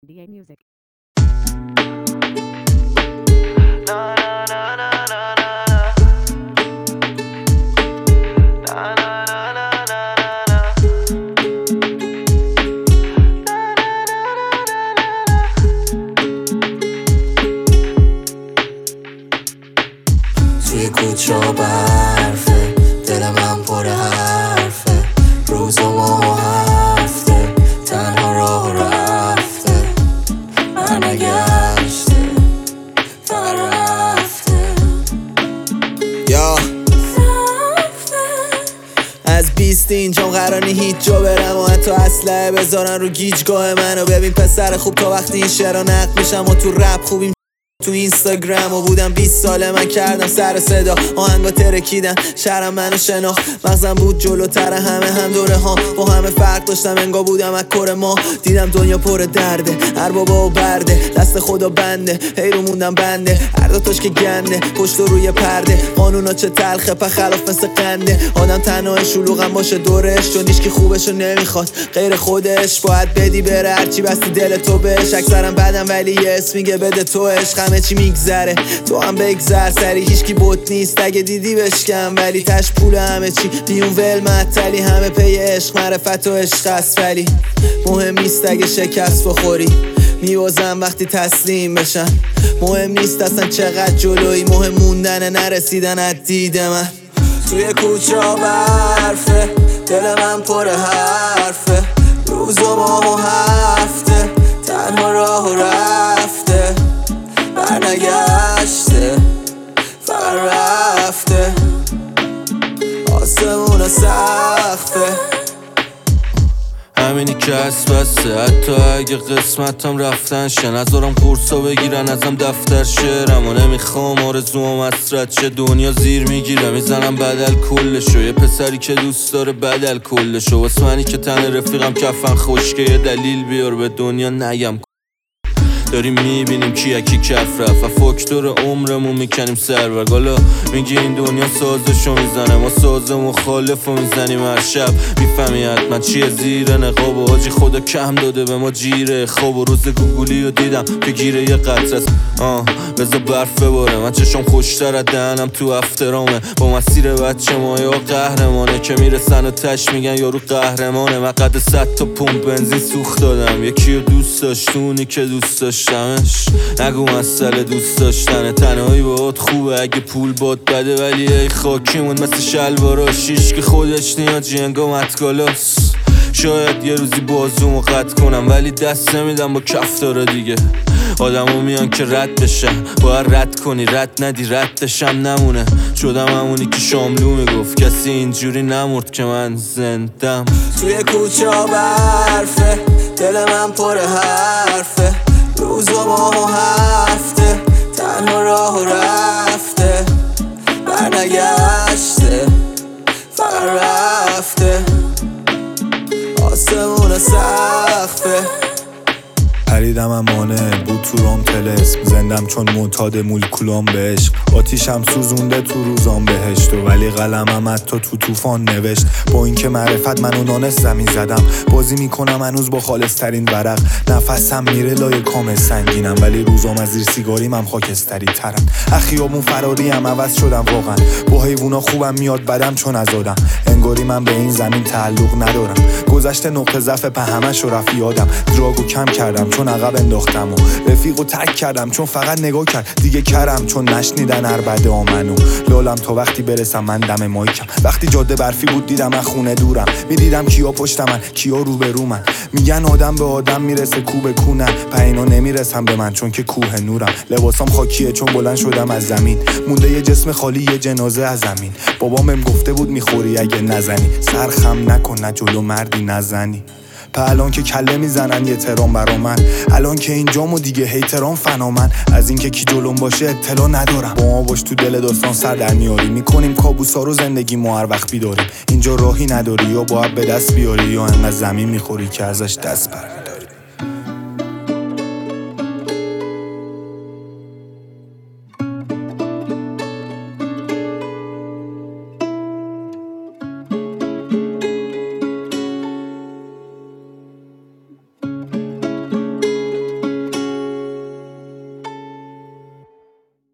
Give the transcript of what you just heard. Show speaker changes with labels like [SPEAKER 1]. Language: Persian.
[SPEAKER 1] DA Music.
[SPEAKER 2] توی کوچه و برفه، دل من پر حرفه، روز و ماه و هفته، تنها راه رفته، برنگشته، فقط رفته. یا از 20 اینجام قرار نی هیچ جا برم و حتی اسلحه بذارن رو گیجگاه منو. ببین پسر خوب، تا وقتی این شعرها نقد میشم و تو رپ خوبیم تو اینستاگرام و بودم 20 ساله من کردم سر صدا، آهنگا ترکیدن، شهرم منو شناخت، مغزم بود جلوتر همه، هم دوره ها با همه فرق داشتم، انگار بودم از کره ما. دیدم دنیا پر درده، هر بابا و برده، دست خدا بنده، هی رو موندم بنده، هر دوتاش که گنده، پشت و روی پرده، قانونا چه تلخه په خلاف مثل قنده. آدم تنها شلوغم باشه دورش، چون هیچکی خوبشو نمیخواد غیر خودش، باید بدی بره هرچی بستی دل تو بهش. اکثرم بدم ولی یه اسم میگه بده تو عشق، همه چی میگذره تو هم بگذر سری، هیچکی بوت نیست اگه دیدی بشکم، ولی تش پول همه چی بیون ول معطلی، همه پی عشق معرفت و عشق است، ولی مهم نیست اگه شکست بخوری، میوازم وقتی تسلیم بشن. مهم نیست اصلا چقدر جلوی، مهم موندن نرسیدن از دید من. توی کوچه و برفه، دل من پر حرفه، روز و ماه و هفته، تنها راه رفته، برنگشته، فقط رفته، آسمون سخته.
[SPEAKER 3] همینی که از بسته، حتی اگه قسمتم رفتن شه، نذارم قرصا بگیرن ازم دفتر شعرم و نمیخوام آرزوم مسرت شه. دنیا زیر میگیره میزنم بدل کلشو، یه پسری که دوست داره بدل کلشو، واسه منی که تن رفیقم کفن خشکه، یه دلیل بیار به دنیا نگم. داریم میبینیم کیه کی کف رفت و فاکتور عمرمون میکنیم سرور. حالا میگی این دنیا سازشو میزنه، ما ساز مخالفو میزنیم هر شب. میفهمی حتما چیه زیر نقاب و حاجی خدا کم داده به ما جیره خواب. و روز گوگلی رو دیدم که گیره یه قطره است، بذار برف بباره، من چشم خوشتر از دهنم تو افترامه. با مسیر بچه ما یا قهرمانه که میرسن و تش میگن یارو قهرمانه. من قد 100 تا پمپ بنزین سوخت دادم، یکی رو دوست داشتونی که دوست داشتمش. نگو مسئله دوست داشتنه، تنهایی باهات خوبه اگه پول باد بده، ولی ای خاکیمون مثل شلوارا شیش که خودش نیاد جنگا متکالاس. شاید یه روزی بازومو قطع کنم، ولی دست نمیدم با کفتارا دیگه. آدمو میان که رد بشن، باید رد کنی، رد ندی ردشم نمونه. شدم همونی که شاملو میگفت کسی اینجوری نمرد که من زندم.
[SPEAKER 2] توی کوچه و برفه، دل من پر حرفه، روز و ماه و هفته، تنها راه رفته، برنگشته، فقط رفته، آسمون سخته.
[SPEAKER 4] پریدم امانه بود تو رام تلسم، زندم چون معتاد مولکولام به عشق. آتیشم سوزونده تو روزام بهشت، ولی قلمم حتی تو طوفان نوشت. با اینکه معرفت منو نانست زمین زدم، بازی میکنم هنوز با خالصترین ورق. نفسم میره لای کام سنگینم، ولی روزام از زیر سیگاریم هم خاکستری ترم. اخیابون فراریم عوض شدم واقعا، با حیوونا خوبم میاد بدم چون ازادم. انگاری من به این زمین تعلق ندارم، گذشته نقطه ضعف په همش رفت یادم. دراگو کم کردم چون عقب انداختم و رفیقو تک کردم چون فقط نگاه کرد دیگه کرم، چون نشنیدن هر بده آمنو لالم تا وقتی برسم من دم مایکم. وقتی جاده برفی بود دیدم از خونه دورم، میدیدم کیا پشت من کیا روبرو من. میگن آدم به آدم میرسه کوب کونه، پینا نمیرسم به من چون که کوه نورم. لباسام خاکیه چون بلند شدم از زمین، مونده یه جسم خالی یه جنازه از زمین. بابام بهم گفته بود میخوری اگه نزنی، سرخم نکن نه جلو مردی نزنی. الان که کله میزنن یه ترام برا من، الان که اینجام و دیگه هیترام فنا من. از اینکه کی جلوم باشه اطلاع ندارم، با ما باش تو دل داستان سر در میاری. میکنیم کابوسا رو زندگی ما هر وقت بیداریم. اینجا راهی نداری، یا باید به دست بیاری یا انقدر زمین میخوری که ازش دست بر.